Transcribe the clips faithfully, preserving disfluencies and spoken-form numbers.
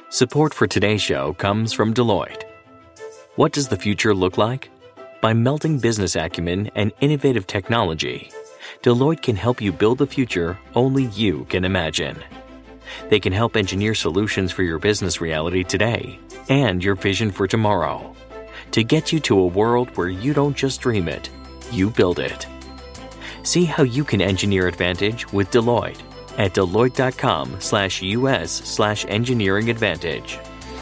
Support for today's show comes from Deloitte. What does the future look like? By melding business acumen and innovative technology, Deloitte can help you build the future only you can imagine. They can help engineer solutions for your business reality today and your vision for tomorrow to get you to a world where you don't just dream it, you build it. See how you can engineer advantage with Deloitte at Deloitte.com slash US slash engineering advantage.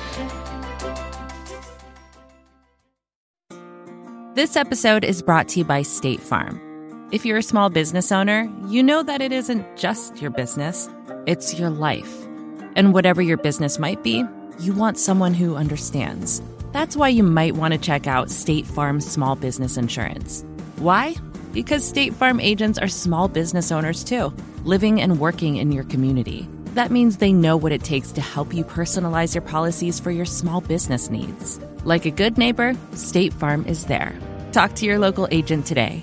This episode is brought to you by State Farm. If you're a small business owner, you know that it isn't just your business, it's your life. And whatever your business might be, you want someone who understands. That's why you might want to check out State Farm Small Business Insurance. Why? Because State Farm agents are small business owners too, living and working in your community. That means they know what it takes to help you personalize your policies for your small business needs. Like a good neighbor, State Farm is there. Talk to your local agent today.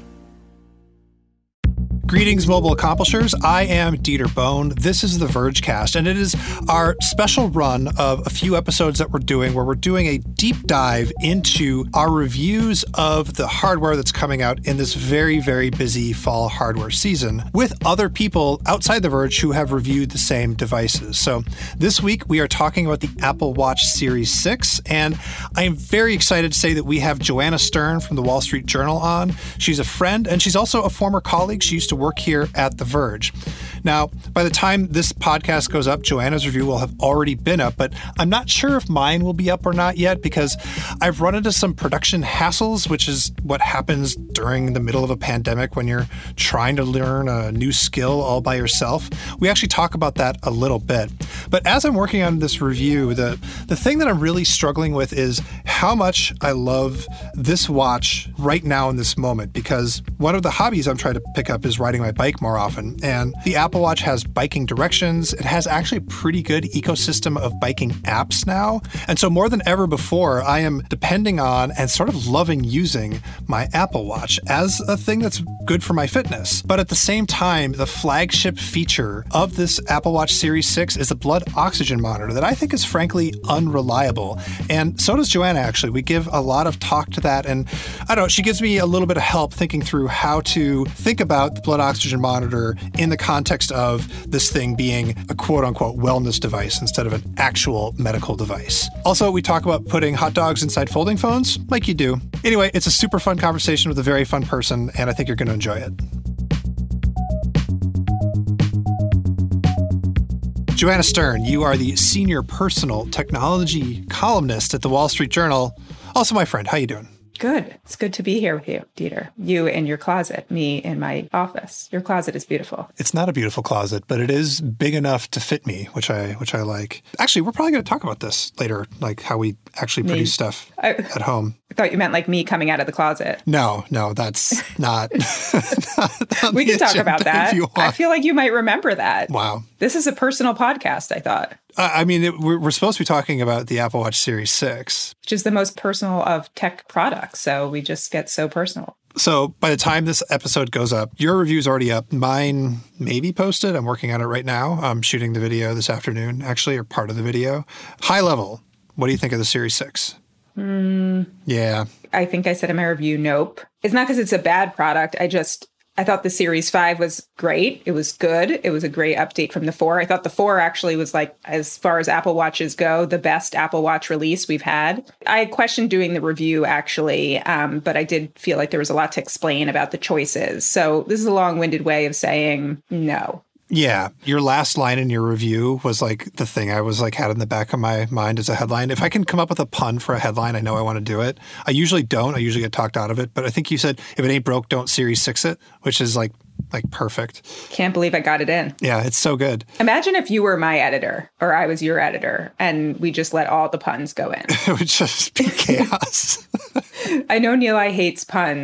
Greetings, mobile accomplishers. I am Dieter Bohn. This is the Vergecast, and it is our special run of a few episodes that we're doing where we're doing a deep dive into our reviews of the hardware that's coming out in this very, very busy fall hardware season with other people outside The Verge who have reviewed the same devices. So this week we are talking about the Apple Watch Series six, and I am very excited to say that we have Joanna Stern from the Wall Street Journal on. She's a friend, and she's also a former colleague. She used to work here at The Verge. Now, by the time this podcast goes up, Joanna's review will have already been up, but I'm not sure if mine will be up or not yet because I've run into some production hassles, which is what happens during the middle of a pandemic when you're trying to learn a new skill all by yourself. We actually talk about that a little bit. But as I'm working on this review, the, the thing that I'm really struggling with is how much I love this watch right now in this moment, because one of the hobbies I'm trying to pick up is riding my bike more often. And the Apple Watch has biking directions. It has actually a pretty good ecosystem of biking apps now. And so more than ever before, I am depending on and sort of loving using my Apple Watch as a thing that's good for my fitness. But at the same time, the flagship feature of this Apple Watch Series six is a blood oxygen monitor that I think is frankly unreliable. And so does Joanna, actually. We give a lot of talk to that. And I don't know, she gives me a little bit of help thinking through how to think about the blood oxygen monitor in the context of this thing being a quote-unquote wellness device instead of an actual medical device. Also, we talk about putting hot dogs inside folding phones, like you do. Anyway, it's a super fun conversation with a very fun person, and I think you're going to enjoy it. Joanna Stern, you are the senior personal technology columnist at the Wall Street Journal. Also my friend. How you doing? Good. It's good to be here with you, Dieter. You in your closet, me in my office. Your closet is beautiful. It's not a beautiful closet, but it is big enough to fit me, which I which I like. Actually, we're probably going to talk about this later, like how we actually me. produce stuff I, at home. I thought you meant like me coming out of the closet. No, no, that's not. not, not we can talk about that. I feel like you might remember that. Wow. This is a personal podcast, I thought. Uh, I mean, it, we're, we're supposed to be talking about the Apple Watch Series six. Which is the most personal of tech products. So we just get so personal. So by the time this episode goes up, your review's already up. Mine may be posted. I'm working on it right now. I'm shooting the video this afternoon, actually, or part of the video. High level, what do you think of the Series six? Mm, yeah. I think I said in my review, nope. It's not because it's a bad product. I just... I thought the Series five was great. It was good. It was a great update from the four. I thought the four actually was, like, as far as Apple Watches go, the best Apple Watch release we've had. I questioned doing the review, actually, um, but I did feel like there was a lot to explain about the choices. So this is a long-winded way of saying no. Yeah. Your last line in your review was like the thing I was like had in the back of my mind as a headline. If I can come up with a pun for a headline, I know I want to do it. I usually don't. I usually get talked out of it. But I think you said, if it ain't broke, don't Series six it, which is like like perfect. Can't believe I got it in. Yeah, it's so good. Imagine if you were my editor or I was your editor and we just let all the puns go in. It would just be chaos. I know Nilay hates puns.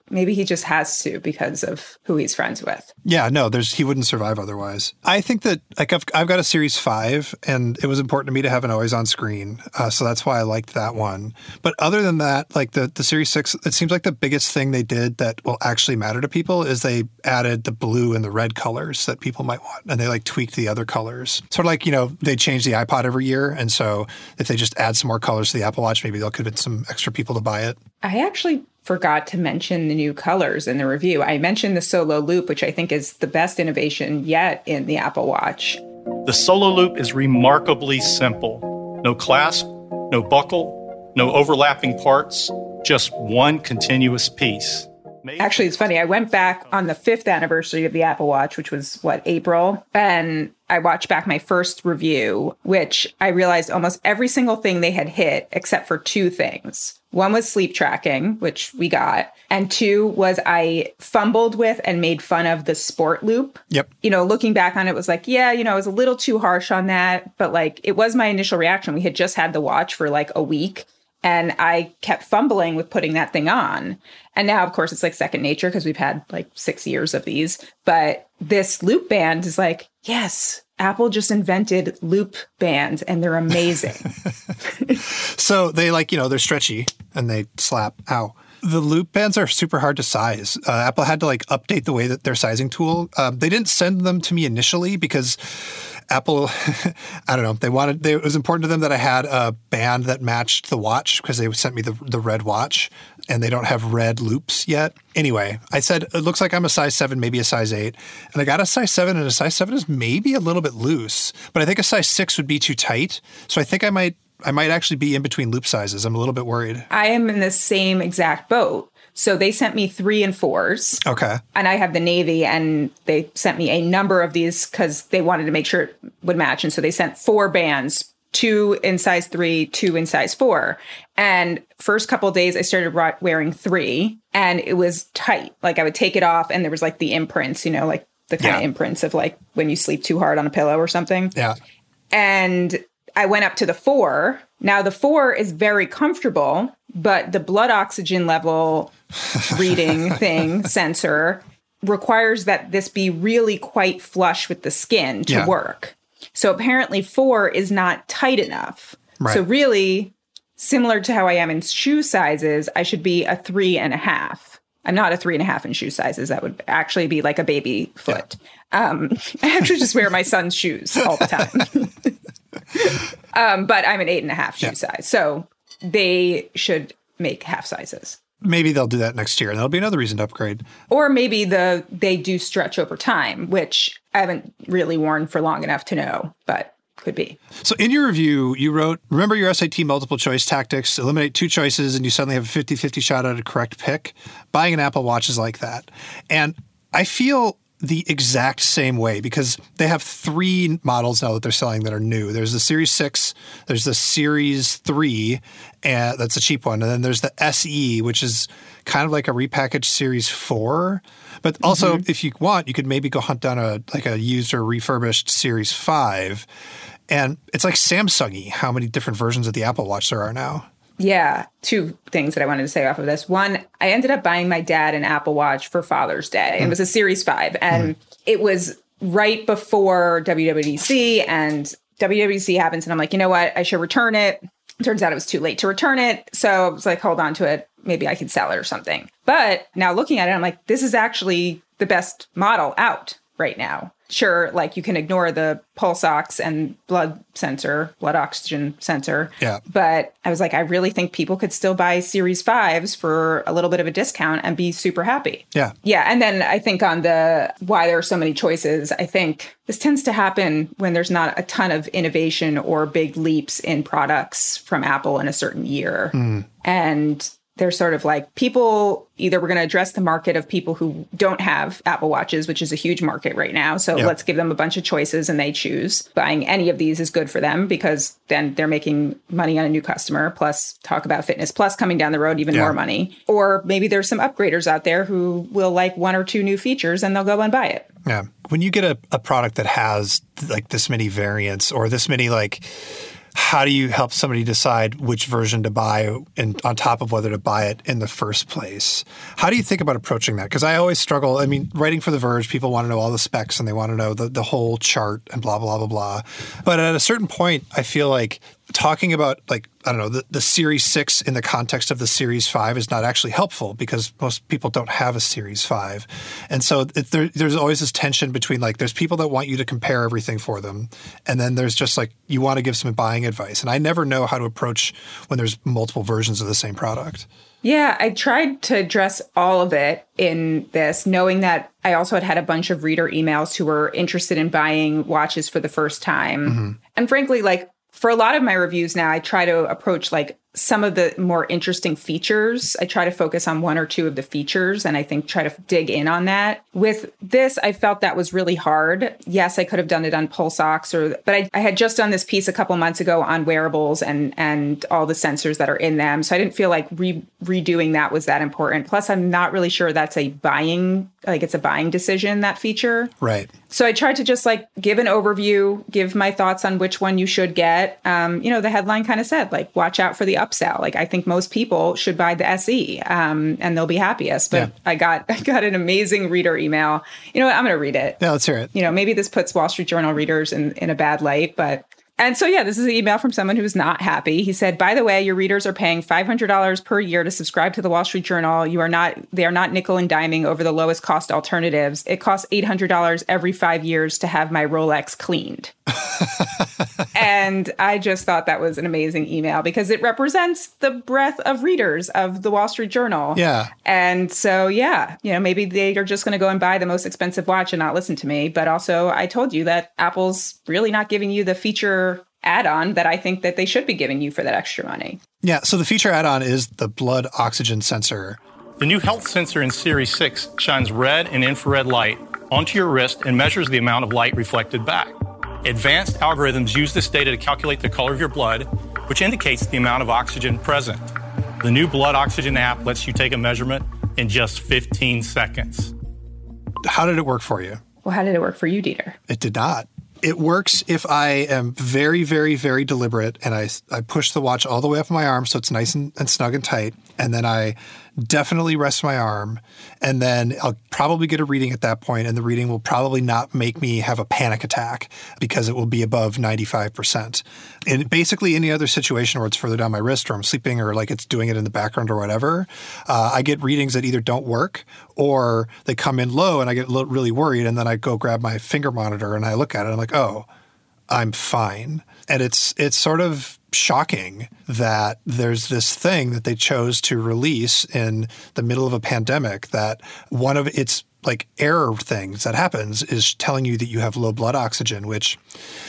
maybe he just has to because of who he's friends with. Yeah, no, there's he wouldn't survive otherwise. I think that like I've I've got a Series five, and it was important to me to have an always on screen, uh, so that's why I liked that one. But other than that, like the the Series six, it seems like the biggest thing they did that will actually matter to people is they added the blue and the red colors that people might want, and they like tweaked the other colors. Sort of like, you know, they change the iPod every year, and so if they just add some more colors to the Apple Watch, maybe they'll convince some extra people to buy it. I actually forgot to mention the new colors in the review. I mentioned the Solo Loop, which I think is the best innovation yet in the Apple Watch. The Solo Loop is remarkably simple. No clasp, no buckle, no overlapping parts, just one continuous piece. Actually, it's funny. I went back on the fifth anniversary of the Apple Watch, which was, what, April? And I watched back my first review, which I realized almost every single thing they had hit except for two things. One was sleep tracking, which we got. And two was I fumbled with and made fun of the Sport Loop. Yep. You know, looking back on it was like, yeah, you know, I was a little too harsh on that. But like, it was my initial reaction. We had just had the watch for like a week. And I kept fumbling with putting that thing on. And now, of course, it's like second nature because we've had like six years of these. But this loop band is like, yes, Apple just invented loop bands and they're amazing. So they like, you know, they're stretchy and they slap. Ow. The loop bands are super hard to size. Uh, Apple had to like update the way that their sizing tool. Um, they didn't send them to me initially because Apple, I don't know, they wanted, they, it was important to them that I had a band that matched the watch because they sent me the, the red watch and they don't have red loops yet. Anyway, I said, it looks like I'm a size seven, maybe a size eight. And I got a size seven, and a size seven is maybe a little bit loose, but I think a size six would be too tight. So I think I might, I might actually be in between loop sizes. I'm a little bit worried. I am in the same exact boat. So they sent me three and fours. Okay. And I have the navy, and they sent me a number of these because they wanted to make sure it would match. And so they sent four bands, two in size three, two in size four. And first couple of days, I started wearing three, and it was tight. Like I would take it off, and there was like the imprints, you know, like the kind yeah. of imprints of like when you sleep too hard on a pillow or something. Yeah. And I went up to the four. Now the four is very comfortable, but the blood oxygen level reading thing sensor requires that this be really quite flush with the skin to yeah. work. So apparently four is not tight enough. Right. So really, similar to how I am in shoe sizes, I should be a three and a half. I'm not a three and a half in shoe sizes. That would actually be like a baby foot. Yeah. Um, I actually just wear my son's shoes all the time. um, but I'm an eight and a half shoe yeah. size. So they should make half sizes. Maybe they'll do that next year, and that'll be another reason to upgrade. Or maybe the they do stretch over time, which I haven't really worn for long enough to know, but could be. So in your review, you wrote, remember your S A T multiple choice tactics, eliminate two choices, and you suddenly have a fifty-fifty shot at a correct pick. Buying an Apple Watch is like that. And I feel the exact same way because they have three models now that they're selling that are new. There's the Series six, there's the Series three, and that's a cheap one. And then there's the S E, which is kind of like a repackaged Series four. But also, mm-hmm. if you want, you could maybe go hunt down a like a used or refurbished Series five. And it's like Samsung-y how many different versions of the Apple Watch there are now. Yeah, two things that I wanted to say off of this. One, I ended up buying my dad an Apple Watch for Father's Day. Mm. It was a Series five, and mm. it was right before W W D C, and W W D C happens, and I'm like, you know what? I should return it. Turns out it was too late to return it, so I was like, hold on to it. Maybe I could sell it or something. But now looking at it, I'm like, this is actually the best model out right now. Sure, like you can ignore the pulse ox and blood sensor, blood oxygen sensor. Yeah. But I was like, I really think people could still buy Series fives for a little bit of a discount and be super happy. Yeah. Yeah. And then I think on the why there are so many choices, I think this tends to happen when there's not a ton of innovation or big leaps in products from Apple in a certain year. Mm. And they're sort of like people, either we're going to address the market of people who don't have Apple Watches, which is a huge market right now. So yep. let's give them a bunch of choices and they choose. Buying any of these is good for them because then they're making money on a new customer. Plus, talk about Fitness Plus coming down the road, even yeah. more money. Or maybe there's some upgraders out there who will like one or two new features and they'll go and buy it. Yeah. When you get a, a product that has like this many variants or this many like how do you help somebody decide which version to buy and on top of whether to buy it in the first place? How do you think about approaching that? Because I always struggle. I mean, writing for The Verge, people want to know all the specs and they want to know the, the whole chart and blah, blah, blah, blah. But at a certain point, I feel like talking about, like, I don't know, the, the Series six in the context of the Series five is not actually helpful because most people don't have a Series five. And so it, there, there's always this tension between, like, there's people that want you to compare everything for them. And then there's just, like, you want to give some buying advice. And I never know how to approach when there's multiple versions of the same product. Yeah, I tried to address all of it in this, knowing that I also had had a bunch of reader emails who were interested in buying watches for the first time. Mm-hmm. And frankly, like, for a lot of my reviews now, I try to approach like some of the more interesting features. I try to focus on one or two of the features and I think try to dig in on that. With this, I felt that was really hard. Yes, I could have done it on PulseOx, or but I, I had just done this piece a couple months ago on wearables and and all the sensors that are in them. So I didn't feel like re- redoing that was that important. Plus, I'm not really sure that's a buying, like it's a buying decision, that feature. Right. So I tried to just like give an overview, give my thoughts on which one you should get. Um, you know, the headline kind of said, like, watch out for the upsell. Like, I think most people should buy the S E um, and they'll be happiest. But yeah. I got I got an amazing reader email. You know what? I'm going to read it. Yeah, let's hear it. You know, maybe this puts Wall Street Journal readers in, in a bad light, but... And so, yeah, this is an email from someone who's not happy. He said, by the way, your readers are paying five hundred dollars per year to subscribe to the Wall Street Journal. You are not, they are not nickel and diming over the lowest cost alternatives. It costs eight hundred dollars every five years to have my Rolex cleaned. And I just thought that was an amazing email because it represents the breadth of readers of the Wall Street Journal. Yeah. And so, yeah, you know, maybe they are just going to go and buy the most expensive watch and not listen to me. But also, I told you that Apple's really not giving you the feature add-on that I think that they should be giving you for that extra money. Yeah, so the feature add-on is the blood oxygen sensor. The new health sensor in Series six shines red and infrared light onto your wrist and measures the amount of light reflected back. Advanced algorithms use this data to calculate the color of your blood, which indicates the amount of oxygen present. The new blood oxygen app lets you take a measurement in just fifteen seconds. How did it work for you? Well, how did it work for you, Dieter? It did not. It works if I am very, very, very deliberate and I, I push the watch all the way up my arm so it's nice and, and snug and tight. And then I definitely rest my arm. And then I'll probably get a reading at that point, and the reading will probably not make me have a panic attack because it will be above ninety-five percent. In basically any other situation where it's further down my wrist or I'm sleeping or like it's doing it in the background or whatever, uh, I get readings that either don't work or they come in low and I get lo- really worried. And then I go grab my finger monitor and I look at it and I'm like, oh, I'm fine. And it's it's sort of shocking that there's this thing that they chose to release in the middle of a pandemic that one of its like error things that happens is telling you that you have low blood oxygen, which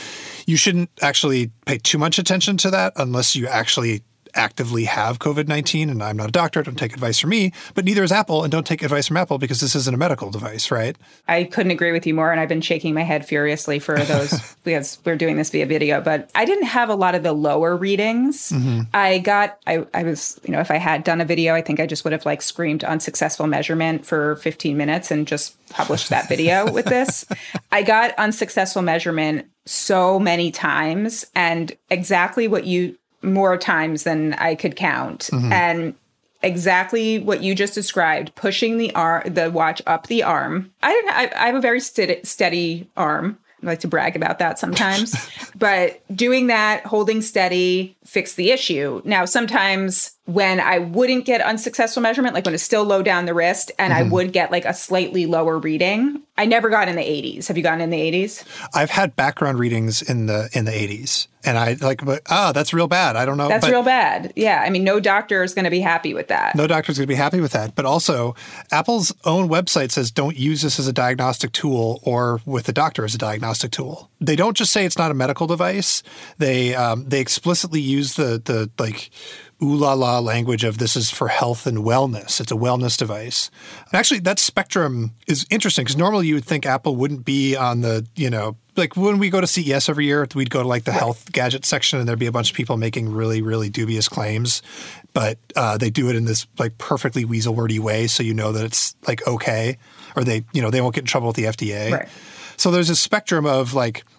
you shouldn't actually pay too much attention to that unless you actually actively have COVID nineteen. And I'm not a doctor, don't take advice from me, but neither is Apple, and don't take advice from Apple because this isn't a medical device, right? I couldn't agree with you more, and I've been shaking my head furiously for those because we're doing this via video, but I didn't have a lot of the lower readings. Mm-hmm. I got, I, I was, you know, if I had done a video, I think I just would have like screamed unsuccessful measurement for fifteen minutes and just published that video with this. I got unsuccessful measurement so many times, and exactly what you more times than I could count. Mm-hmm. And exactly what you just described, pushing the arm, the watch up the arm. I didn't, I, I have a very steady, steady arm. I like to brag about that sometimes, but doing that, holding steady, fixed the issue. Now, sometimes when I wouldn't get unsuccessful measurement, like when it's still low down the wrist and mm-hmm. I would get like a slightly lower reading, I never got in the eighties. Have you gotten in the eighties? I've had background readings in the in the eighties. And I like, but, oh, that's real bad. I don't know. That's but real bad. Yeah. I mean, no doctor is going to be happy with that. No doctor is going to be happy with that. But also, Apple's own website says don't use this as a diagnostic tool or with the doctor as a diagnostic tool. They don't just say it's not a medical device. They um, they explicitly use the the like ooh la la language of this is for health and wellness. It's a wellness device. And actually, that spectrum is interesting because normally you would think Apple wouldn't be on the, you know, like when we go to C E S every year, we'd go to like the right. health gadget section and there'd be a bunch of people making really, really dubious claims. But uh, they do it in this like perfectly weasel wordy way so you know that it's like okay. Or they, you know, they won't get in trouble with the F D A. Right. So there's a spectrum of like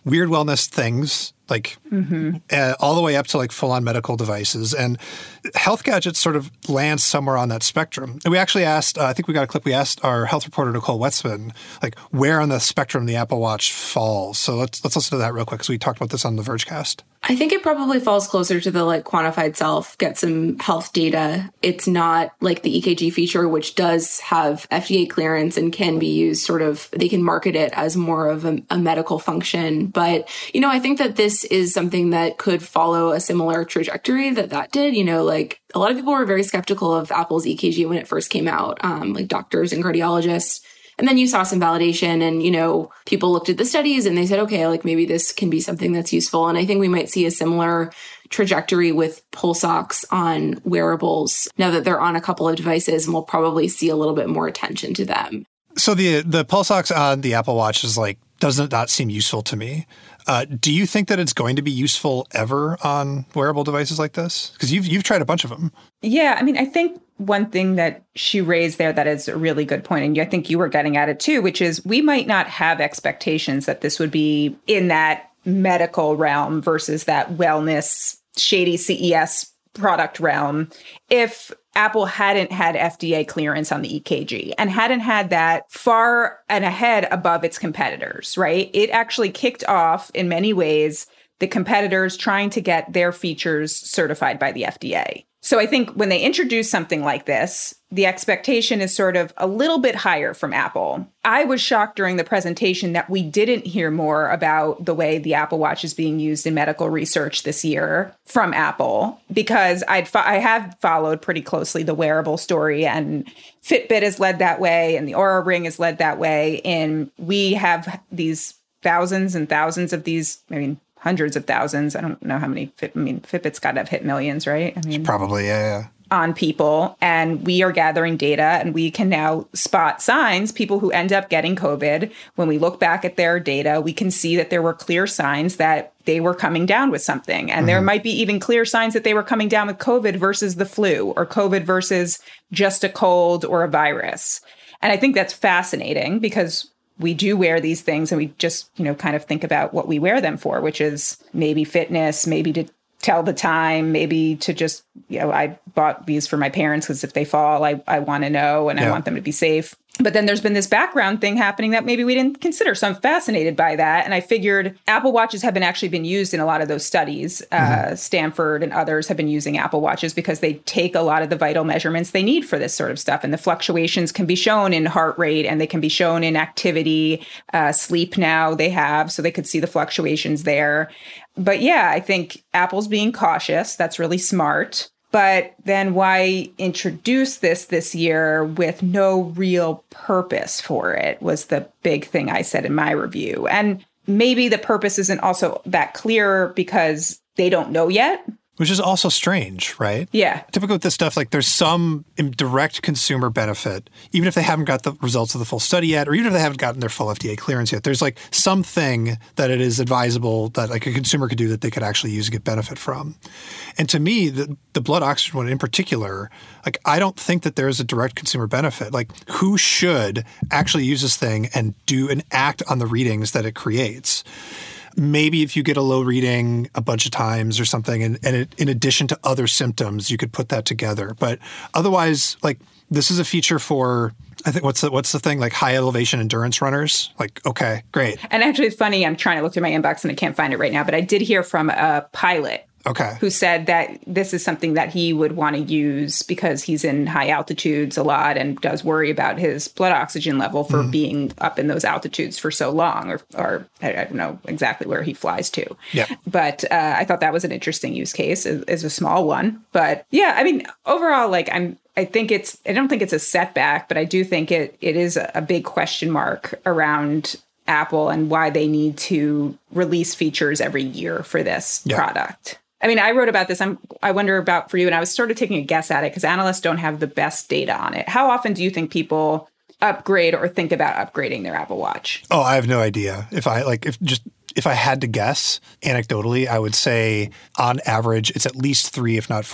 weird wellness things, like mm-hmm. uh, all the way up to like full-on medical devices. And health gadgets sort of land somewhere on that spectrum. And we actually asked, uh, I think we got a clip, we asked our health reporter, Nicole Wetzman, like where on the spectrum the Apple Watch falls. So let's let's listen to that real quick because we talked about this on the Vergecast. I think it probably falls closer to the like quantified self, get some health data. It's not like the E K G feature, which does have F D A clearance and can be used sort of, they can market it as more of a, a medical function. But, you know, I think that this is something that could follow a similar trajectory that that did. You know, like a lot of people were very skeptical of Apple's E K G when it first came out, um, like doctors and cardiologists. And then you saw some validation and, you know, people looked at the studies and they said, okay, like maybe this can be something that's useful. And I think we might see a similar trajectory with pulse ox on wearables now that they're on a couple of devices, and we'll probably see a little bit more attention to them. So the the pulse ox on the Apple Watch is like, doesn't not seem useful to me. Uh, do you think that it's going to be useful ever on wearable devices like this? Because you've you've tried a bunch of them. Yeah, I mean, I think one thing that she raised there that is a really good point, and I think you were getting at it too, which is we might not have expectations that this would be in that medical realm versus that wellness, shady C E S product realm if Apple hadn't had F D A clearance on the E K G and hadn't had that far and ahead above its competitors, right? It actually kicked off in many ways the competitors trying to get their features certified by the F D A. So I think when they introduce something like this, the expectation is sort of a little bit higher from Apple. I was shocked during the presentation that we didn't hear more about the way the Apple Watch is being used in medical research this year from Apple, because I'd fo- I have followed pretty closely the wearable story, and Fitbit is led that way, and the Oura Ring is led that way. And we have these thousands and thousands of these, I mean, hundreds of thousands. I don't know how many. Fit, I mean, Fitbit's got to have hit millions, right? I mean, probably, yeah, yeah. On people. And we are gathering data, and we can now spot signs, people who end up getting COVID. When we look back at their data, we can see that there were clear signs that they were coming down with something. And mm-hmm. there might be even clear signs that they were coming down with COVID versus the flu, or COVID versus just a cold or a virus. And I think that's fascinating because we do wear these things and we just, you know, kind of think about what we wear them for, which is maybe fitness, maybe to tell the time, maybe to just, you know, I bought these for my parents because if they fall, I, I want to know and yeah. I want them to be safe. But then there's been this background thing happening that maybe we didn't consider. So I'm fascinated by that. And I figured Apple Watches have been actually been used in a lot of those studies. Mm-hmm. Uh, Stanford and others have been using Apple Watches because they take a lot of the vital measurements they need for this sort of stuff. And the fluctuations can be shown in heart rate and they can be shown in activity, uh, sleep now they have, so they could see the fluctuations there. But yeah, I think Apple's being cautious. That's really smart. But then why introduce this this year with no real purpose for it was the big thing I said in my review. And maybe the purpose isn't also that clear because they don't know yet. Which is also strange, right? Yeah. Typically with this stuff, like there's some direct consumer benefit, even if they haven't got the results of the full study yet, or even if they haven't gotten their full F D A clearance yet. There's like something that it is advisable that like a consumer could do that they could actually use and get benefit from. And to me, the, the blood oxygen one in particular, like I don't think that there is a direct consumer benefit. Like who should actually use this thing and do and act on the readings that it creates? Maybe if you get a low reading a bunch of times or something, and, and it, in addition to other symptoms, you could put that together. But otherwise, like this is a feature for, I think, what's the, what's the thing, like high elevation endurance runners? Like, okay, great. And actually, it's funny, I'm trying to look through my inbox and I can't find it right now, but I did hear from a pilot Okay. who said that this is something that he would want to use because he's in high altitudes a lot and does worry about his blood oxygen level for mm. being up in those altitudes for so long, or, or I don't know exactly where he flies to. Yeah. But uh, I thought that was an interesting use case, is, is a small one. But yeah, I mean, overall, like I'm, I think it's, I don't think it's a setback, but I do think it it is a, a big question mark around Apple and why they need to release features every year for this yeah. product. I mean, I wrote about this. I'm, I wonder about for you, and I was sort of taking a guess at it because analysts don't have the best data on it. How often do you think people upgrade or think about upgrading their Apple Watch? Oh, I have no idea. If I like, if just if I had to guess anecdotally, I would say on average, it's at least three, if not four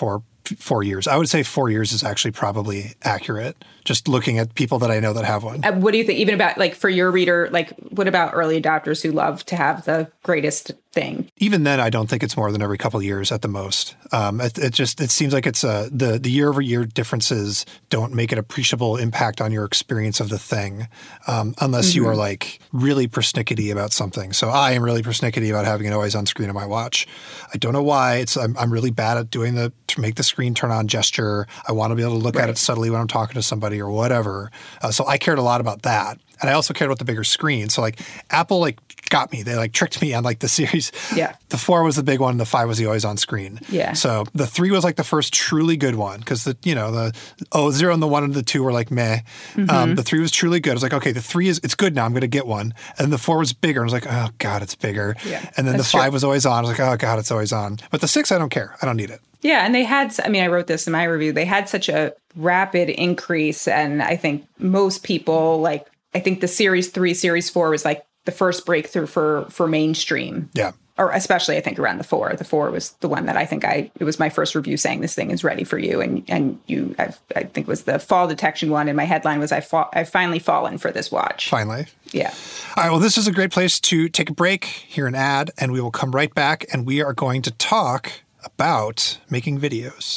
four years. I would say four years is actually probably accurate, just looking at people that I know that have one. Uh, what do you think, even about, like, for your reader, like, what about early adopters who love to have the greatest thing? Even then, I don't think it's more than every couple of years at the most. Um, it, it just, it seems like it's a, the, the year over year differences don't make an appreciable impact on your experience of the thing, um, unless mm-hmm. you are like really persnickety about something. So I am really persnickety about having it always on screen on my watch. I don't know why. It's, I'm, I'm really bad at doing the, to make the screen turn on gesture. I want to be able to look right. at it subtly when I'm talking to somebody or whatever. Uh, so I cared a lot about that. And I also cared about the bigger screen. So like Apple like got me. They like tricked me on like the series. Yeah. The four was the big one. The five was the always on screen. Yeah. So the three was like the first truly good one because the, you know, the oh, zero and the one and the two were like meh. Mm-hmm. Um, the three was truly good. I was like, okay, the three is, it's good now. I'm going to get one. And the four was bigger. I was like, oh God, it's bigger. Yeah, and then the five true. was always on. I was like, oh God, it's always on. But the six, I don't care. I don't need it. Yeah, and they had, I mean, I wrote this in my review, they had such a rapid increase, and I think most people, like, I think the Series three, Series four was like the first breakthrough for for mainstream. Yeah. Or especially, I think, around the four. The four was the one that I think I, it was my first review saying this thing is ready for you. And and you, I've, I think it was the fall detection one, and my headline was, I fa- I've finally fallen for this watch. Finally. Yeah. All right, well, this is a great place to take a break, hear an ad, and we will come right back, and we are going to talk about making videos.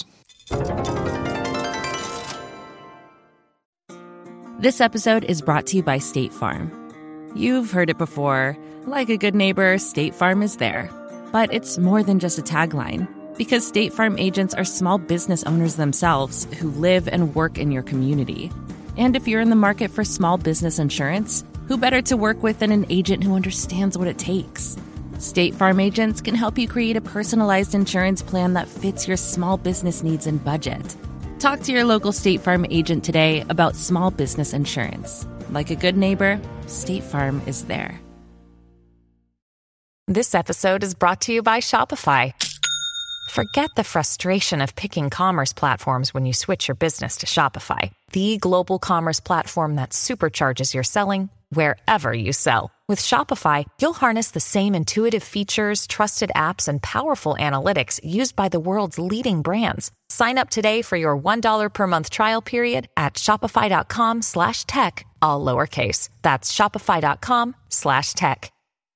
This episode is brought to you by State Farm. You've heard it before. Like a good neighbor, State Farm is there. But it's more than just a tagline, because State Farm agents are small business owners themselves who live and work in your community. And if you're in the market for small business insurance, who better to work with than an agent who understands what it takes? State Farm agents can help you create a personalized insurance plan that fits your small business needs and budget. Talk to your local State Farm agent today about small business insurance. Like a good neighbor, State Farm is there. This episode is brought to you by Shopify. Forget the frustration of picking commerce platforms when you switch your business to Shopify, the global commerce platform that supercharges your selling wherever you sell. With Shopify, you'll harness the same intuitive features, trusted apps, and powerful analytics used by the world's leading brands. Sign up today for your one dollar per month trial period at shopify.com slash tech, all lowercase. That's shopify.com slash tech.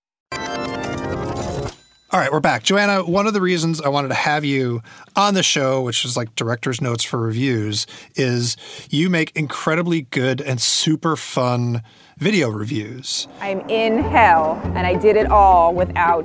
All right, we're back. Joanna, one of the reasons I wanted to have you on the show, which is like director's notes for reviews, is you make incredibly good and super fun video reviews. I'm in hell, and I did it all without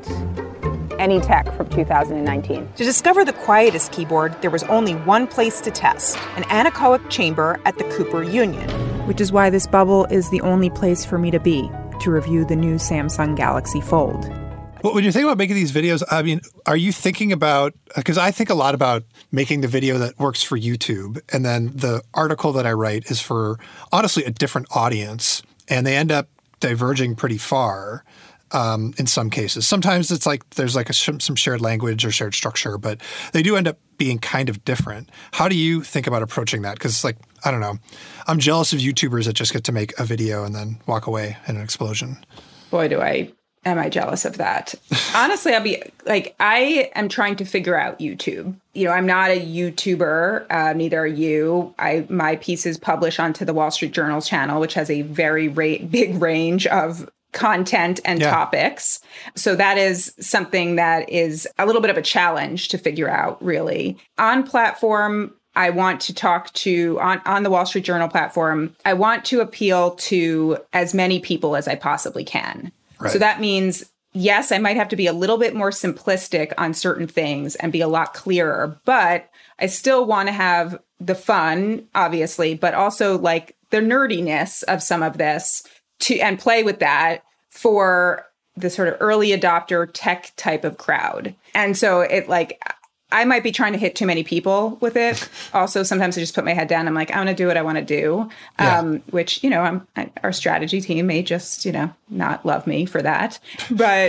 any tech from two thousand nineteen. To discover the quietest keyboard, there was only one place to test, an anechoic chamber at the Cooper Union. Which is why this bubble is the only place for me to be, to review the new Samsung Galaxy Fold. Well, when you think about making these videos, I mean, are you thinking about, because I think a lot about making the video that works for YouTube, and then the article that I write is for, honestly, a different audience, and they end up diverging pretty far um, in some cases. Sometimes it's like there's like a, some shared language or shared structure, but they do end up being kind of different. How do you think about approaching that? Because, like, I don't know. I'm jealous of YouTubers that just get to make a video and then walk away in an explosion. Boy, do I... Am I jealous of that? Honestly, I'll be like, I am trying to figure out YouTube. You know, I'm not a YouTuber, uh, neither are you. I my pieces publish onto the Wall Street Journal's channel, which has a very ra- big range of content and yeah. topics. So that is something that is a little bit of a challenge to figure out, really. On platform, I want to talk to, on, on the Wall Street Journal platform, I want to appeal to as many people as I possibly can. Right. So that means, yes, I might have to be a little bit more simplistic on certain things and be a lot clearer, but I still want to have the fun, obviously, but also like the nerdiness of some of this to and play with that for the sort of early adopter tech type of crowd. And so it like, I might be trying to hit too many people with it. Also, sometimes I just put my head down. I'm like, I want to do what I want to do, yeah. um, which, you know, I'm, I, our strategy team may just, you know, not love me for that. But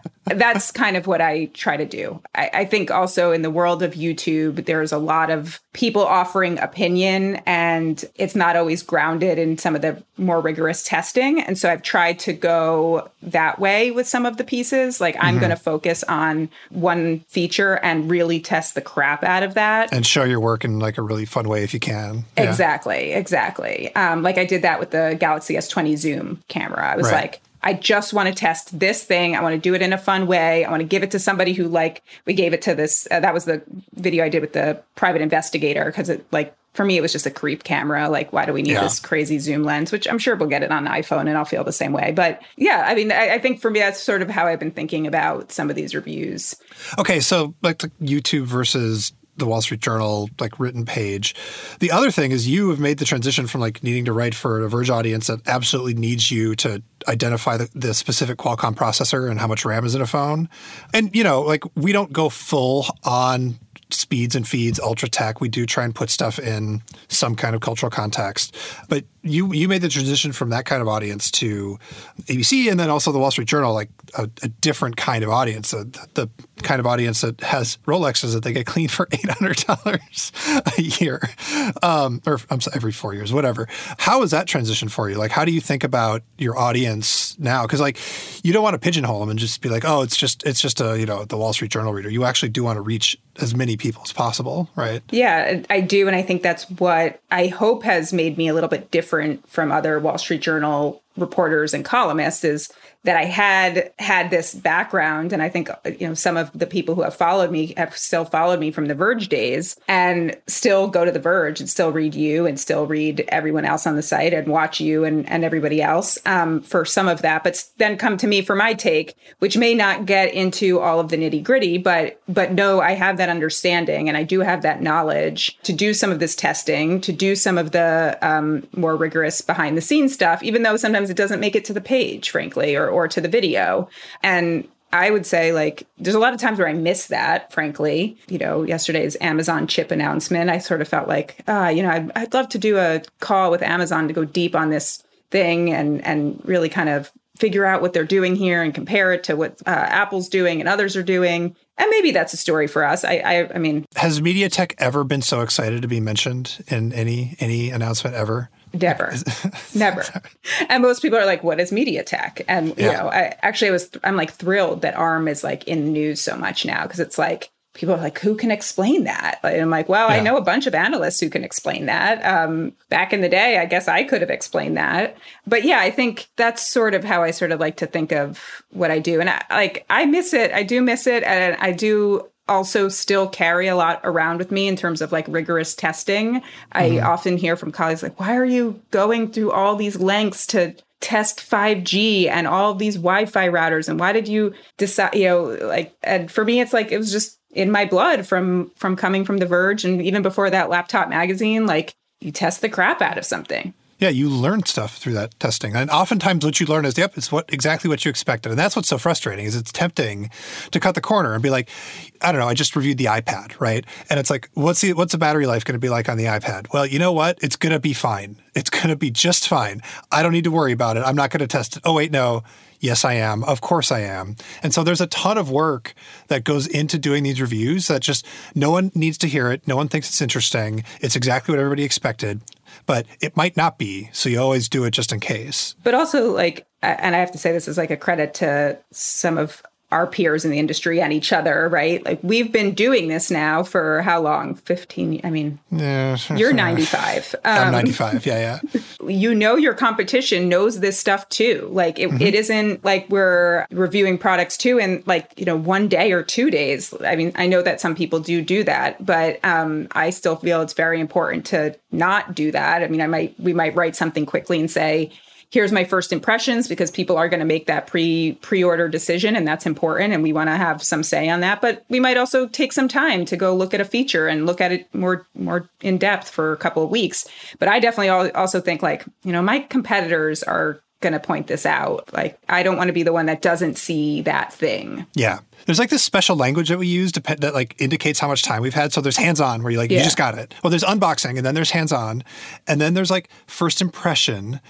that's kind of what I try to do. I, I think also in the world of YouTube, there's a lot of people offering opinion, and it's not always grounded in some of the more rigorous testing. And so I've tried to go that way with some of the pieces. Like I'm mm-hmm. going to focus on one feature and really test the crap out of that. And show your work in like a really fun way if you can. Yeah. Exactly, exactly. Um, like I did that with the Galaxy S twenty Zoom camera. I was right. like, I just want to test this thing. I want to do it in a fun way. I want to give it to somebody who, like, we gave it to this. Uh, that was the video I did with the private investigator, because it, like, for me, it was just a creep camera. Like, why do we need yeah. this crazy zoom lens? Which I'm sure we'll get it on iPhone and I'll feel the same way. But yeah, I mean, I, I think for me, that's sort of how I've been thinking about some of these reviews. Okay, so like the YouTube versus the Wall Street Journal, like, written page. The other thing is you have made the transition from, like, needing to write for a Verge audience that absolutely needs you to identify the, the specific Qualcomm processor and how much RAM is in a phone. And, you know, like, we don't go full on speeds and feeds, ultra tech. We do try and put stuff in some kind of cultural context. But you you made the transition from that kind of audience to A B C and then also the Wall Street Journal, like a, a different kind of audience, a, the kind of audience that has Rolexes that they get cleaned for eight hundred dollars a year, um, or I'm sorry, every four years, whatever. How is that transition for you? Like, how do you think about your audience now? Because, like, you don't want to pigeonhole them and just be like, oh, it's just it's just a, you know, the Wall Street Journal reader. You actually do want to reach as many people as possible, right? Yeah, I do. And I think that's what I hope has made me a little bit different from other Wall Street Journal reporters and columnists, is that I had had this background. And I think, you know, some of the people who have followed me have still followed me from the Verge days and still go to the Verge and still read you and still read everyone else on the site and watch you and, and everybody else um, for some of that, but then come to me for my take, which may not get into all of the nitty gritty, but but no, I have that understanding and I do have that knowledge to do some of this testing, to do some of the um, more rigorous behind the scenes stuff, even though sometimes it doesn't make it to the page, frankly, or or to the video. And I would say, like, there's a lot of times where I miss that, frankly. You know, yesterday's Amazon chip announcement, I sort of felt like, ah, uh, you know, I'd, I'd love to do a call with Amazon to go deep on this thing and and really kind of figure out what they're doing here and compare it to what uh, Apple's doing and others are doing. And maybe that's a story for us. I, I, I mean, has MediaTek ever been so excited to be mentioned in any any announcement ever? Never, never. And most people are like, what is MediaTek? And, you yeah. know, I actually I was, I'm like thrilled that ARM is like in the news so much now, because it's like, people are like, who can explain that? And I'm like, well, yeah. I know a bunch of analysts who can explain that. Um, back in the day, I guess I could have explained that. But yeah, I think that's sort of how I sort of like to think of what I do. And I, like, I miss it. I do miss it. And I do also still carry a lot around with me in terms of like rigorous testing. Mm-hmm. I often hear from colleagues like, why are you going through all these lengths to test five G and all of these Wi-Fi routers? And why did you decide, you know, like, and for me, it's like, it was just in my blood from, from coming from The Verge. And even before that, Laptop Magazine, like, you test the crap out of something. Yeah, you learn stuff through that testing. And oftentimes what you learn is, yep, it's what exactly what you expected. And that's what's so frustrating, is it's tempting to cut the corner and be like, I don't know, I just reviewed the iPad, right? And it's like, what's the what's the battery life going to be like on the iPad? Well, you know what? It's going to be fine. It's going to be just fine. I don't need to worry about it. I'm not going to test it. Oh, wait, no. Yes, I am. Of course I am. And so there's a ton of work that goes into doing these reviews that just no one needs to hear it. No one thinks it's interesting. It's exactly what everybody expected. But it might not be, so you always do it just in case. But also, like, and I have to say this is like a credit to some of our peers in the industry and each other, right? Like, we've been doing this now for how long? fifteen, I mean, yeah, you're ninety-five. Um, I'm ninety-five, yeah, yeah. You know your competition knows this stuff too. Like, it, mm-hmm. it isn't like we're reviewing products too in, like, you know, one day or two days. I mean, I know that some people do do that, but um, I still feel it's very important to not do that. I mean, I might, we might write something quickly and say, here's my first impressions, because people are going to make that pre pre-order decision, and that's important, and we want to have some say on that. But we might also take some time to go look at a feature and look at it more more in depth for a couple of weeks. But I definitely also think, like, you know, my competitors are going to point this out. Like, I don't want to be the one that doesn't see that thing. Yeah. There's like this special language that we use to, that like indicates how much time we've had. So there's hands-on where you're like, yeah. you just got it. Well, there's unboxing, and then there's hands-on, and then there's like first impression.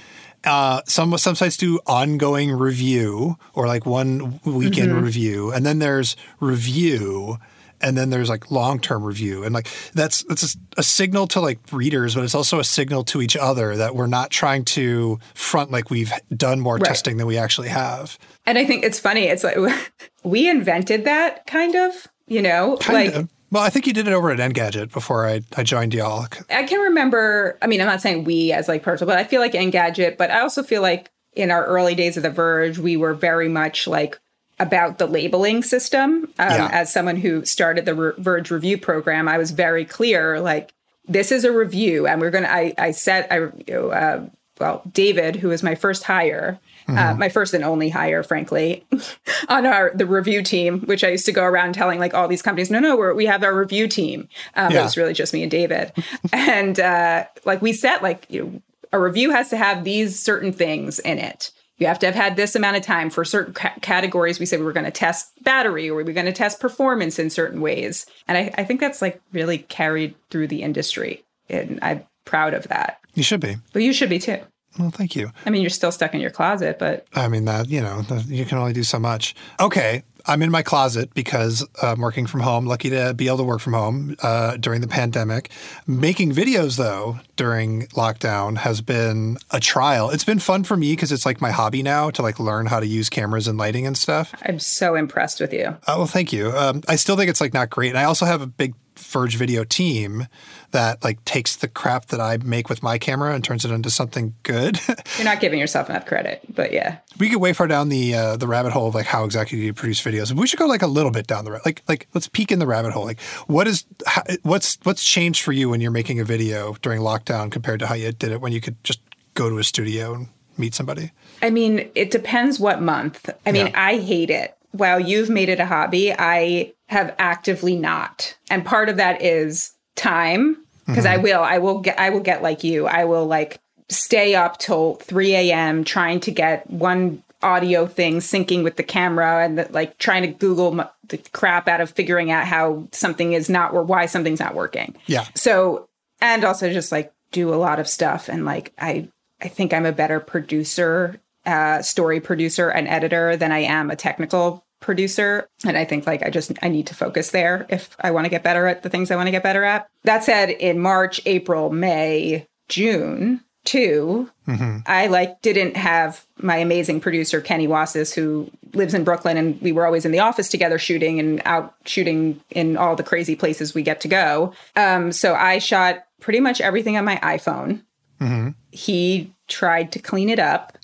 Uh, some some sites do ongoing review or like one weekend Mm-hmm. review, and then there's review, and then there's like long-term review, and like that's that's a, a signal to like readers, but it's also a signal to each other that we're not trying to front like we've done more Right. testing than we actually have. And I think it's funny. It's like we invented that kind of, you know, Kind like of. Well, I think you did it over at Engadget before I, I joined y'all. I can remember, I mean, I'm not saying we as like personal, but I feel like Engadget, but I also feel like in our early days of The Verge, we were very much like about the labeling system. Um, Yeah. As someone who started the Re- Verge review program, I was very clear, like, this is a review. And we're going to, I, I said, I, you know, uh, well, David, who was my first hire, Uh, my first and only hire, frankly, on our the review team, which I used to go around telling like all these companies, no, no, we're, we have our review team. Um, Yeah. It was really just me and David. and uh, like we set like, you know, a review has to have these certain things in it. You have to have had this amount of time for certain ca- categories. We said we were going to test battery or we were going to test performance in certain ways. And I, I think that's like really carried through the industry. And I'm proud of that. You should be. But you should be too. Well, thank you. I mean, you're still stuck in your closet, but I mean, that, you know, that- you can only do so much. Okay. I'm in my closet because I'm working from home, lucky to be able to work from home uh, during the pandemic. Making videos, though, during lockdown has been a trial. It's been fun for me because it's like my hobby now to like learn how to use cameras and lighting and stuff. I'm so impressed with you. Oh, well, thank you. Um, I still think it's like not great. And I also have a big Verge video team that like takes the crap that I make with my camera and turns it into something good. You're not giving yourself enough credit, but yeah. We get way far down the uh, the rabbit hole of like how exactly do you produce videos. We should go like a little bit down the ra- like like let's peek in the rabbit hole. Like what is how, what's what's changed for you when you're making a video during lockdown compared to how you did it when you could just go to a studio and meet somebody? I mean, it depends what month. I mean, Yeah. I hate it. While you've made it a hobby, I have actively not. And part of that is time, because I will, I will get, I will get like you. I will like stay up till three a.m. trying to get one audio thing syncing with the camera and the, like trying to Google m- the crap out of figuring out how something is not or why something's not working. Yeah. So, and also just like do a lot of stuff. And like, I, I think I'm a better producer, uh, story producer and editor than I am a technical producer. And I think like I just, I need to focus there if I want to get better at the things I want to get better at. That said, in March, April, May, June, too, Mm-hmm. I like didn't have my amazing producer, Kenny Wassis, who lives in Brooklyn, and we were always in the office together shooting and out shooting in all the crazy places we get to go. Um, so I shot pretty much everything on my iPhone. Mm-hmm. He tried to clean it up.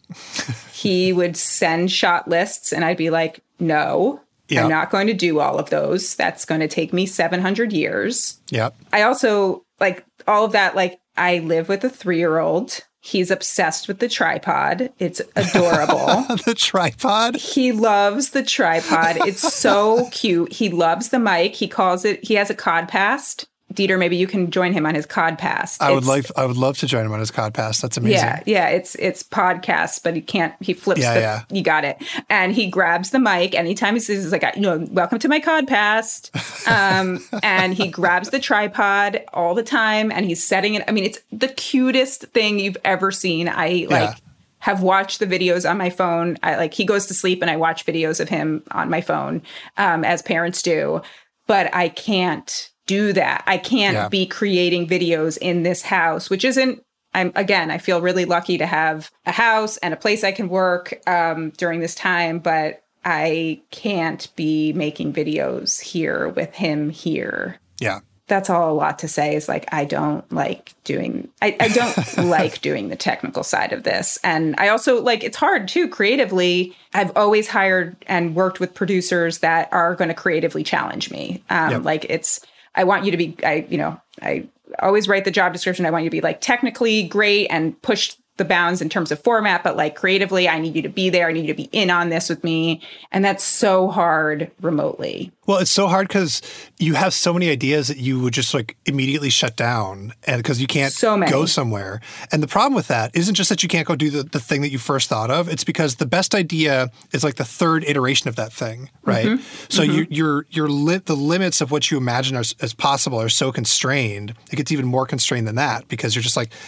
He would send shot lists and I'd be like, no, Yep. I'm not going to do all of those. That's going to take me seven hundred years. Yep. I also like all of that. Like I live with a three-year-old. He's obsessed with the tripod. It's adorable. The tripod? He loves the tripod. It's so cute. He loves the mic. He calls it, he has a Codpast. Dieter, maybe you can join him on his Codpast. I would It's- like I would love to join him on his Codpast. That's amazing. Yeah, yeah, it's it's podcasts, but he can't. He flips. Yeah, the, yeah. You got it. And he grabs the mic anytime he says, "He's like, you know, welcome to my Codpast." Um, and he grabs the tripod all the time, and he's setting it. I mean, it's the cutest thing you've ever seen. I like. Yeah. Have watched the videos on my phone. I like he goes to sleep, and I watch videos of him on my phone, um, as parents do. But I can't do that. I can't Yeah. be creating videos in this house, which isn't, I'm again, I feel really lucky to have a house and a place I can work um, during this time, but I can't be making videos here with him here. Yeah. That's all a lot to say is like, I don't like doing, I, I don't like doing the technical side of this. And I also like, it's hard too, creatively. I've always hired and worked with producers that are going to creatively challenge me. Um, Yep. Like it's, I want you to be, I, you know, I always write the job description. I want you to be like technically great and push the bounds in terms of format, but like creatively, I need you to be there. I need you to be in on this with me. And that's so hard remotely. Well, it's so hard because you have so many ideas that you would just like immediately shut down and because you can't So many. go somewhere. And the problem with that isn't just that you can't go do the, the thing that you first thought of. It's because the best idea is like the third iteration of that thing, right? Mm-hmm. So you, you're, you're lit, the limits of what you imagine are, as possible are so constrained. It gets even more constrained than that because you're just like,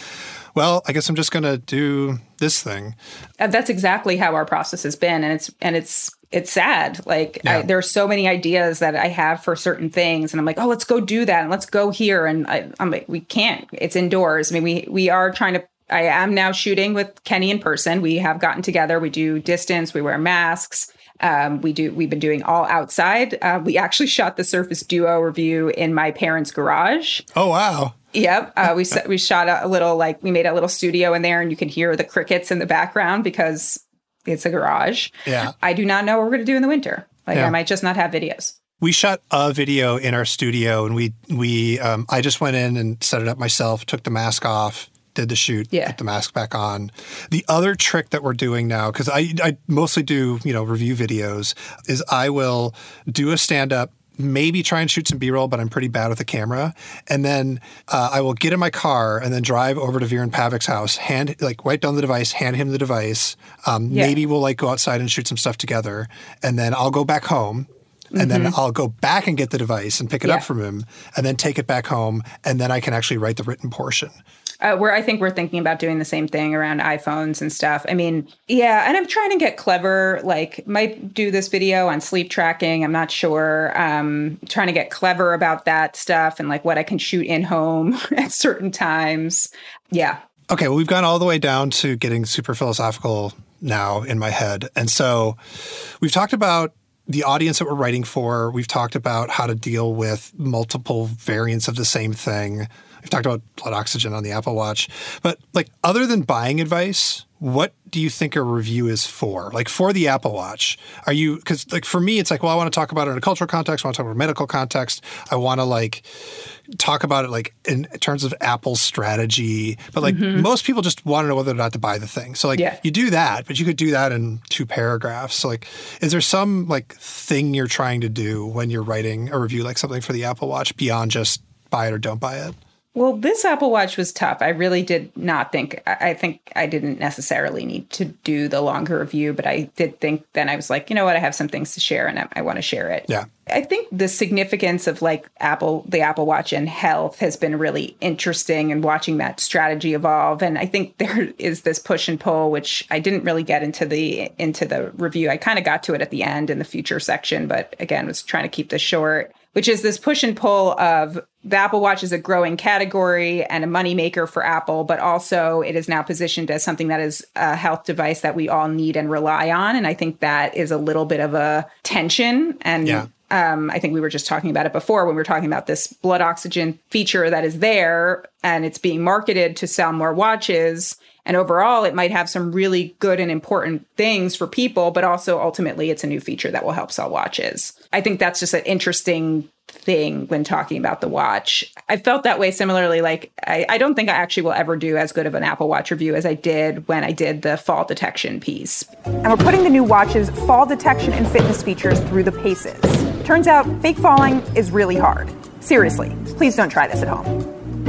well, I guess I'm just going to do this thing. Uh, That's exactly how our process has been. And it's, and it's, it's sad. Like Yeah. I, there are so many ideas that I have for certain things. And I'm like, oh, let's go do that. And let's go here. And I, I'm like, we can't, it's indoors. I mean, we, we are trying to, I am now shooting with Kenny in person. We have gotten together. We do distance. We wear masks. Um, we do, we've been doing all outside. Uh, we actually shot the Surface Duo review in my parents' garage. Oh, wow. Yep. Uh, we we shot a little, like, we made a little studio in there, and you can hear the crickets in the background because it's a garage. Yeah. I do not know what we're going to do in the winter. Like, Yeah. I might just not have videos. We shot a video in our studio, and we, we um, I just went in and set it up myself, took the mask off, did the shoot, Yeah. put the mask back on. The other trick that we're doing now, because I, I mostly do, you know, review videos, is I will do a stand-up, maybe try and shoot some B-roll, but I'm pretty bad with the camera. And then uh, I will get in my car and then drive over to Viren Pavic's house, hand like wipe down the device, hand him the device. Um, Yeah. Maybe we'll like go outside and shoot some stuff together. And then I'll go back home. And then I'll go back and get the device and pick it Yeah. up from him and then take it back home. And then I can actually write the written portion. Uh, where I think we're thinking about doing the same thing around iPhones and stuff. I mean, yeah, and I'm trying to get clever, like might do this video on sleep tracking. I'm not sure. Um, trying to get clever about that stuff and like what I can shoot in home at certain times. Yeah. Okay, well, we've gone all the way down to getting super philosophical now in my head. And so we've talked about the audience that we're writing for. We've talked about how to deal with multiple variants of the same thing. We've talked about blood oxygen on the Apple Watch. But like other than buying advice, what do you think a review is for? Like for the Apple Watch, are you, because like for me, it's like, well, I want to talk about it in a cultural context. I want to talk about a medical context. I want to like talk about it like in terms of Apple's strategy. But like most people just want to know whether or not to buy the thing. So like Yeah. you do that, but you could do that in two paragraphs. So like, is there some like thing you're trying to do when you're writing a review, like something for the Apple Watch beyond just buy it or don't buy it? Well, this Apple Watch was tough. I really did not think, I I think I didn't necessarily need to do the longer review, but I did think then I was like, you know what, I have some things to share and I, I want to share it. Yeah. I think the significance of like Apple, the Apple Watch and health has been really interesting and watching that strategy evolve. And I think there is this push and pull, which I didn't really get into the, into the review. I kind of got to it at the end in the future section, but again, was trying to keep this short, which is this push and pull of the Apple Watch is a growing category and a moneymaker for Apple, but also it is now positioned as something that is a health device that we all need and rely on. And I think that is a little bit of a tension. And Yeah. um, I think we were just talking about it before when we were talking about this blood oxygen feature that is there and it's being marketed to sell more watches. And overall, it might have some really good and important things for people, but also ultimately it's a new feature that will help sell watches. I think that's just an interesting thing when talking about the watch. I felt that way similarly. Like, I, I don't think I actually will ever do as good of an Apple Watch review as I did when I did the fall detection piece. And we're putting the new watch's fall detection and fitness features through the paces. Turns out fake falling is really hard. Seriously, please don't try this at home.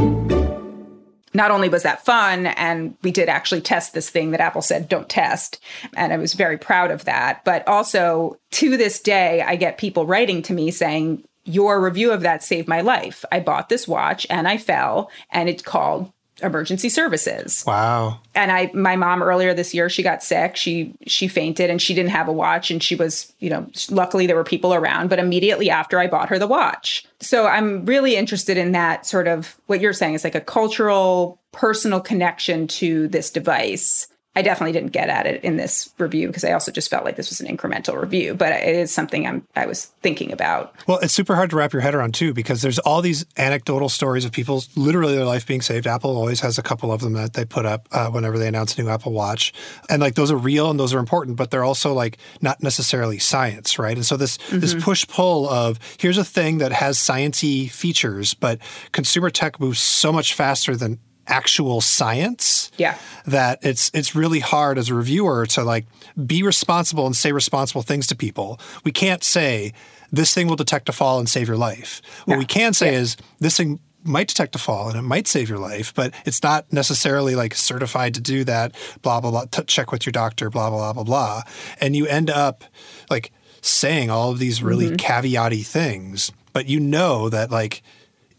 Not only was that fun, and we did actually test this thing that Apple said don't test, and I was very proud of that, but also to this day, I get people writing to me saying, your review of that saved my life. I bought this watch and I fell, and it called emergency services. Wow. And I, my mom earlier this year, she got sick. She, she fainted and she didn't have a watch, and she was, you know, luckily there were people around, but immediately after I bought her the watch. So I'm really interested in that sort of what you're saying is like a cultural, personal connection to this device. I definitely didn't get at it in this review because I also just felt like this was an incremental review, but it is something I'm, I was thinking about. Well, it's super hard to wrap your head around, too, because there's all these anecdotal stories of people, literally their life being saved. Apple always has a couple of them that they put up uh, whenever they announce a new Apple Watch. And like those are real and those are important, but they're also like not necessarily science, right? And so this, mm-hmm. this push-pull of here's a thing that has science-y features, but consumer tech moves so much faster than actual science yeah. that it's it's really hard as a reviewer to like be responsible and say responsible things to people. We can't say this thing will detect a fall and save your life. What no. we can say yeah. is this thing might detect a fall and it might save your life, but it's not necessarily like certified to do that, blah, blah, blah, T- check with your doctor, blah, blah, blah, blah, blah. And you end up like saying all of these really mm-hmm. caveat-y things, but you know that like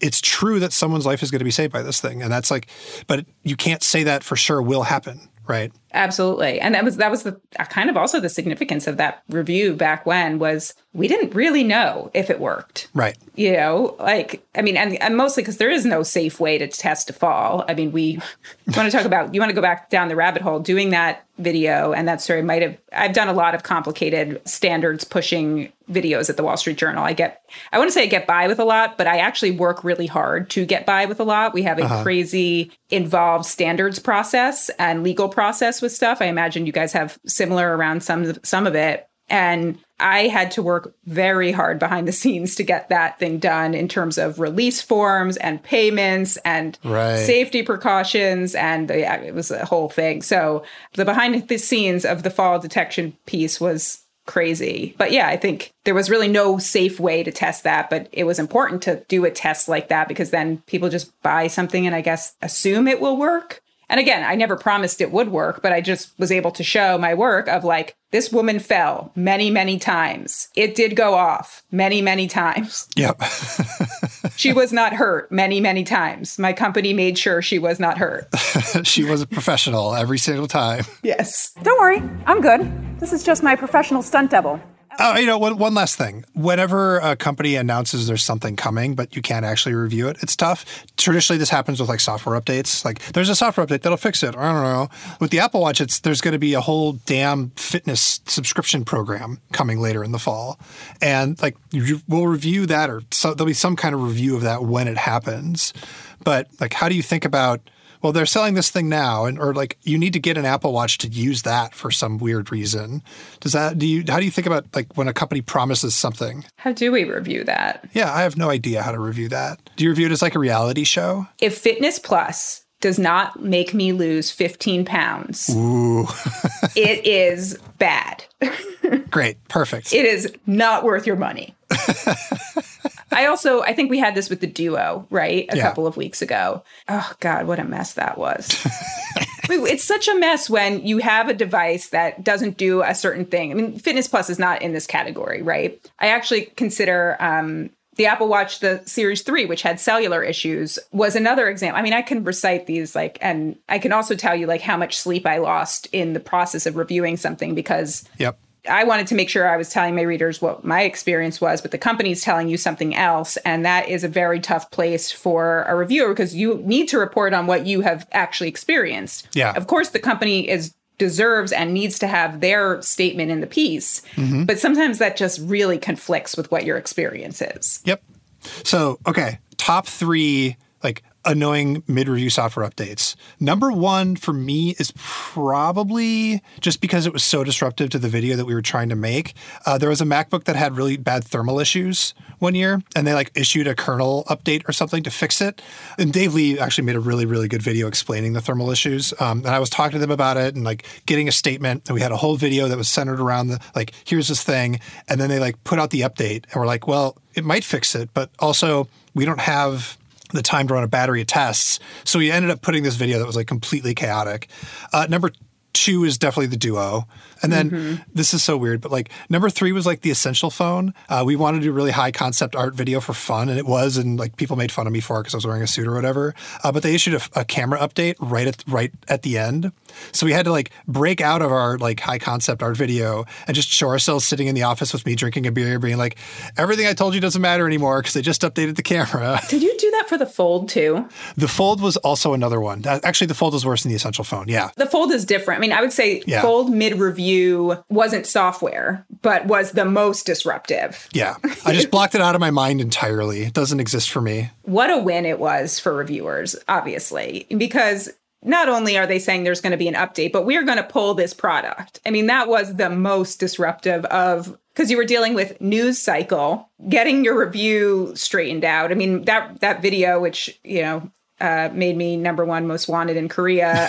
it's true that someone's life is going to be saved by this thing. And that's like, but you can't say that for sure will happen, right? Absolutely. And that was that was the kind of also the significance of that review back when was we didn't really know if it worked. Right. You know, like, I mean, and, and mostly because there is no safe way to test a fall. I mean, we want to talk about, you want to go back down the rabbit hole, doing that video and that story might have, I've done a lot of complicated standards pushing videos at the Wall Street Journal. I get, I want to say I get by with a lot, but I actually work really hard to get by with a lot. We have a uh-huh. crazy involved standards process and legal process with stuff. I imagine you guys have similar around some, some of it. And I had to work very hard behind the scenes to get that thing done in terms of release forms and payments and right. safety precautions. And yeah, it was a whole thing. So the behind the scenes of the fall detection piece was crazy. But yeah, I think there was really no safe way to test that. But it was important to do a test like that because then people just buy something and I guess assume it will work. And again, I never promised it would work, but I just was able to show my work of like, this woman fell many, many times. It did go off many, many times. Yep. She was not hurt many, many times. My company made sure she was not hurt. She was a professional every single time. Yes. Don't worry, I'm good. This is just my professional stunt double. Oh, you know, one, one last thing. Whenever a company announces there's something coming, but you can't actually review it, it's tough. Traditionally, this happens with like software updates. Like there's a software update that'll fix it. I don't know. With the Apple Watch, it's there's going to be a whole damn fitness subscription program coming later in the fall. And like you, we'll review that or so, there'll be some kind of review of that when it happens. But like, how do you think about, well, they're selling this thing now, and or like you need to get an Apple Watch to use that for some weird reason. Does that do you? How do you think about like when a company promises something? How do we review that? Yeah, I have no idea how to review that. Do you review it as like a reality show? If Fitness Plus does not make me lose fifteen pounds, ooh, it is bad. Great, perfect. It is not worth your money. I also, I think we had this with the Duo, right? A yeah. couple of weeks ago. Oh, God, what a mess that was. It's such a mess when you have a device that doesn't do a certain thing. I mean, Fitness Plus is not in this category, right? I actually consider um, the Apple Watch, the Series three, which had cellular issues, was another example. I mean, I can recite these, like, and I can also tell you, like, how much sleep I lost in the process of reviewing something because yep. I wanted to make sure I was telling my readers what my experience was, but the company's telling you something else. And that is a very tough place for a reviewer because you need to report on what you have actually experienced. Yeah. Of course, the company is deserves and needs to have their statement in the piece. Mm-hmm. But sometimes that just really conflicts with what your experience is. Yep. So, okay, top three, like, annoying mid-review software updates. Number one for me is probably just because it was so disruptive to the video that we were trying to make. Uh, there was a MacBook that had really bad thermal issues one year, and they like issued a kernel update or something to fix it. And Dave Lee actually made a really, really good video explaining the thermal issues. Um, and I was talking to them about it and like getting a statement. And we had a whole video that was centered around the like, here's this thing. And then they like put out the update and we're like, well, it might fix it, but also we don't have the time to run a battery of tests. So we ended up putting this video that was like completely chaotic. Uh, number two is definitely the Duo. And then mm-hmm. this is so weird, but like number three was like the Essential phone. Uh, we wanted to do a really high concept art video for fun, and it was, and like people made fun of me for it because I was wearing a suit or whatever. Uh, but they issued a, a camera update right at right at the end. So we had to like break out of our like high concept art video and just show ourselves sitting in the office with me drinking a beer, being like, everything I told you doesn't matter anymore because they just updated the camera. Did you do that for the Fold too? The Fold was also another one. Actually, the Fold was worse than the Essential phone. Yeah. The Fold is different. I mean, I would say yeah. Fold mid-review wasn't software, but was the most disruptive. Yeah. I just blocked it out of my mind entirely. It doesn't exist for me. What a win it was for reviewers, obviously, because not only are they saying there's going to be an update, but we're going to pull this product. I mean, that was the most disruptive of, because you were dealing with news cycle, getting your review straightened out. I mean, that that video, which, you know, uh, made me number one most wanted in Korea.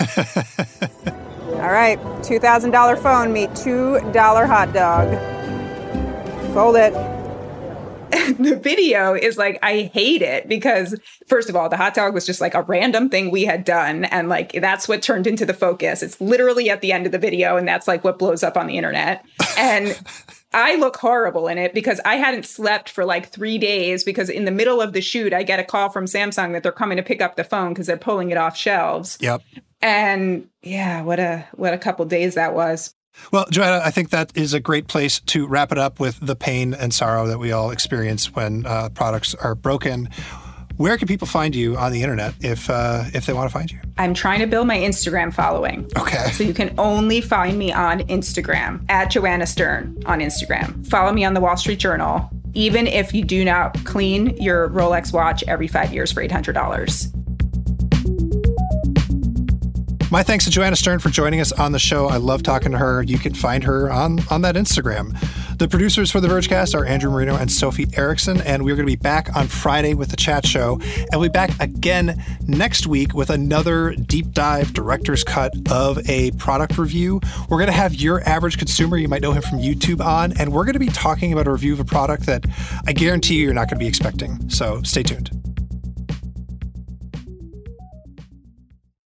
All right, two thousand dollars phone, meet two dollar hot dog. Fold it. the video is like, I hate it because, first of all, the hot dog was just like a random thing we had done. And like, that's what turned into the focus. It's literally at the end of the video. And that's like what blows up on the internet. And I look horrible in it because I hadn't slept for like three days because in the middle of the shoot, I get a call from Samsung that they're coming to pick up the phone because they're pulling it off shelves. Yep. And yeah, what a what a couple days that was. Well, Joanna, I think that is a great place to wrap it up with the pain and sorrow that we all experience when uh, products are broken. Where can people find you on the internet if uh, if they want to find you? I'm trying to build my Instagram following. Okay. So you can only find me on Instagram, at Joanna Stern on Instagram. Follow me on the Wall Street Journal, even if you do not clean your Rolex watch every five years for eight hundred dollars. My thanks to Joanna Stern for joining us on the show. I love talking to her. You can find her on, on that Instagram. The producers for The Vergecast are Andrew Marino and Sophie Erickson, and we're going to be back on Friday with the Chat Show. And we'll be back again next week with another deep dive director's cut of a product review. We're going to have Your Average Consumer, you might know him from YouTube, on, and we're going to be talking about a review of a product that I guarantee you you're not going to be expecting. So stay tuned.